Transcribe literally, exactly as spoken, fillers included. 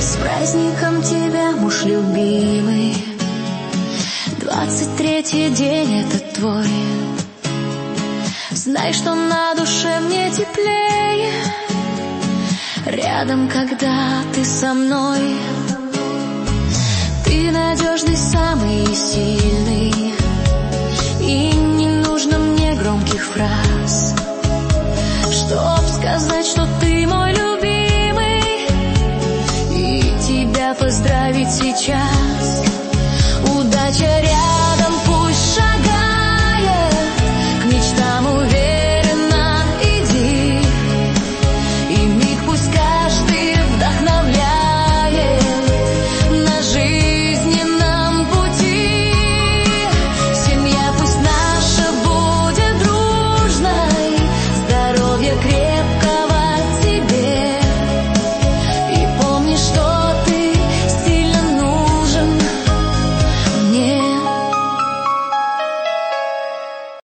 С праздником тебя, муж любимый. Двадцать третий день этот твой. Знай, что на душе мне теплее рядом, когда ты со мной. Ты надежный, самый сильный, и не нужно мне громких фраз, чтоб сказать, что ты мой любимый, и тебя поздравить сейчас.